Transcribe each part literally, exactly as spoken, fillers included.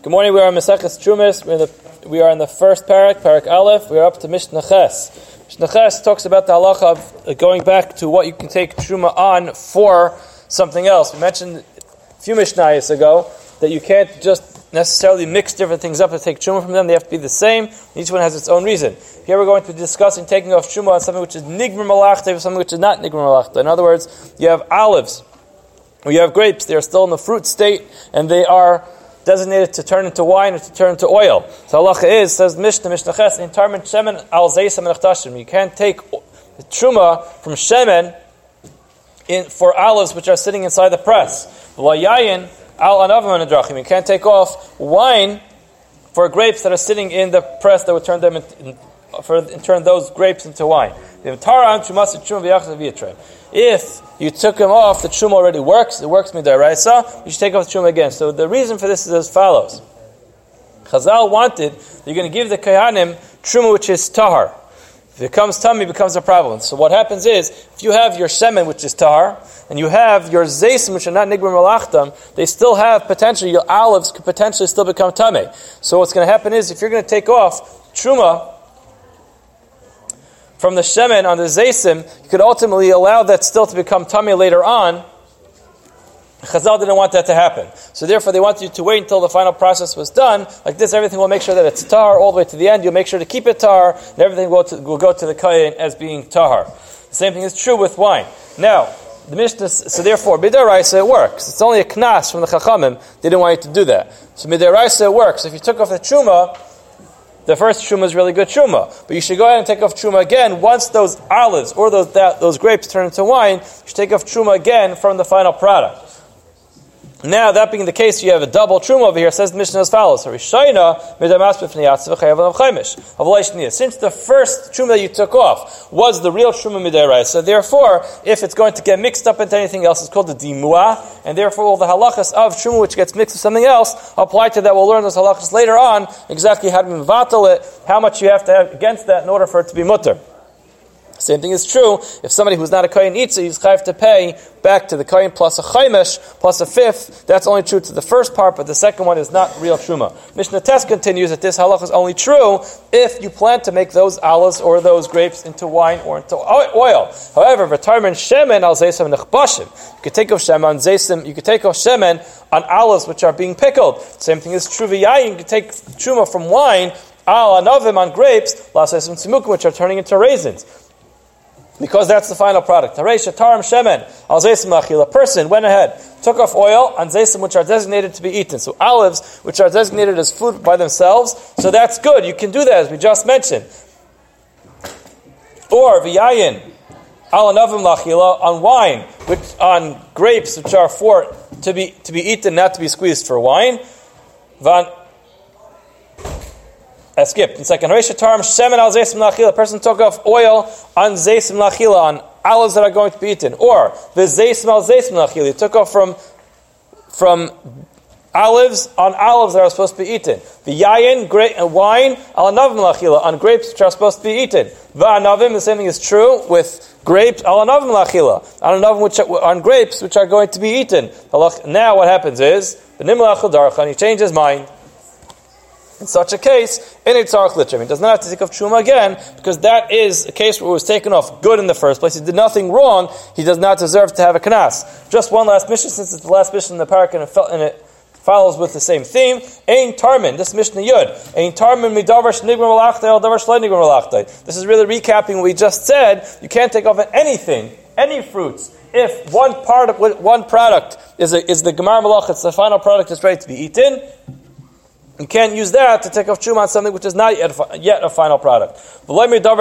Good morning. We are in Maseches Trumas. We're in the, we are in the first parak, parak Aleph. We are up to Mishnah Ches. Mishnah Ches talks about the halacha of uh, going back to what you can take truma on for something else. We mentioned a few Mishnayos ago that you can't just necessarily mix different things up to take truma from them. They have to be the same. Each one has its own reason. Here we're going to be discussing taking off truma on something which is nigmer malachta, something which is not nigmer malachta. In other words, you have olives, or you have grapes. They are still in the fruit state, and they are designated to turn into wine or to turn into oil. So halacha is, says Mishnah, Mishnah Ches, in tarmin shemen al zeisam nechtashim. You can't take truma from shemen in, for olives which are sitting inside the press. V'layayin al anavim nedrachim. You can't take off wine for grapes that are sitting in the press that would turn them in, in, for in turn those grapes into wine. If you took them off, the truma already works. It works midaraisa. You should take off the truma again. So the reason for this is as follows: Chazal wanted you're going to give the kahanim truma which is tahar. If it becomes tummy, it becomes a problem. So what happens is, if you have your shemen which is tahar, and you have your zeisim which are not nigmer malachtam, they still have potentially, your olives could potentially still become tummy. So what's going to happen is, if you're going to take off truma from the shemen on the zeisim, you could ultimately allow that still to become tummy later on. Chazal didn't want that to happen. So therefore they wanted you to wait until the final process was done. Like this, everything will make sure that it's tahar all the way to the end. You'll make sure to keep it tahar, and everything will, to, will go to the kohen as being tahar. The same thing is true with wine. Now, the Mishnah, so therefore, midaraisa it works. It's only a knas from the Chachamim. They didn't want you to do that. So midaraisa it works. If you took off the truma, the first truma is really good truma, but you should go ahead and take off truma again once those olives or those that, those grapes turn into wine. You should take off truma again from the final product. Now, that being the case, you have a double truma over here. Says the Mishnah as follows: Since the first truma that you took off was the real truma midaraisa, so therefore, if it's going to get mixed up into anything else, it's called the dimua, and therefore all the halachas of truma which gets mixed with something else apply to that. We'll learn those halachas later on, exactly how to mevatel it, how much you have to have against that in order for it to be mutter. Same thing is true if somebody who's not a kohen eats it, he's chayav to pay back to the kohen plus a chaymesh plus a fifth. That's only true to the first part, but the second one is not real truma. Mishnah Tes continues that this halach is only true if you plan to make those olives or those grapes into wine or into oil. However, v'tarmin shemen al zeisam nechbashim. You could take off shemen on zeisim. You could take off shemen on olives which are being pickled. Same thing is true v'yayin. You could take truma from wine al anavim on grapes la zeisim tzimukim which are turning into raisins. Because that's the final product. A person went ahead, took off oil on zeisim which are designated to be eaten. So olives which are designated as food by themselves. So that's good. You can do that as we just mentioned. Or v'yayin al anavim lachila on wine, which on grapes which are for to be to be eaten, not to be squeezed for wine. Van I skipped. In second, shemen al zeisim lachila. A person took off oil on zeisim lachila, on olives that are going to be eaten. Or the zeisim al zeisim lachila. He took off from from olives on olives that are supposed to be eaten. The yayin, grape, and wine al anavim lachila, on grapes which are supposed to be eaten. Va'anavim, the same thing is true with grapes al anavim lachila, on anavim which are, on grapes which are going to be eaten. Now what happens is the nimla achil darchan. He changed his mind. In such a case, in a tzarech litrim, he does not have to take off truma again, because that is a case where it was taken off good in the first place. He did nothing wrong. He does not deserve to have a kanas. Just one last mission, since it's the last mission in the parak, and it, and it follows with the same theme. Ein tarmin, this Mishnah Yud. Ein tarmin midavar shnigmer malachtai al davar shlei nigmer malachtai. This is really recapping what we just said. You can't take off anything, any fruits, if one part of one product is a, is the gemar malach, it's the final product is ready to be eaten. You can't use that to take off truma on something which is not yet a, yet a final product. The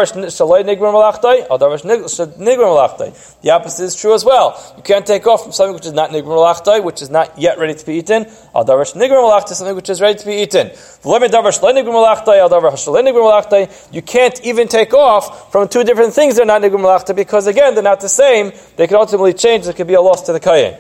opposite is true as well. You can't take off from something which is not nigmer malachtai, which is not yet ready to be eaten. Something which is ready to be eaten. You can't even take off from two different things that are not nigmer malachtai, because again, they're not the same. They can ultimately change. There could be a loss to the kohen.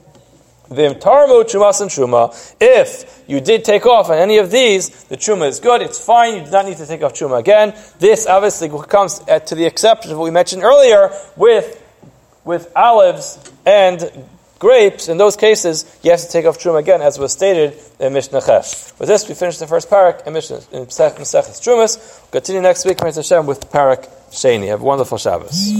If you did take off on any of these, the truma is good, it's fine, you do not need to take off truma again. This obviously comes to the exception of what we mentioned earlier with, with olives and grapes, in those cases, you have to take off Truma again, as was stated in Mishnah Ches. With this, we finish the first parak in Mishnah in Maseches Trumas. We'll continue next week, Hashem, with parak Sheni. Have a wonderful Shabbos.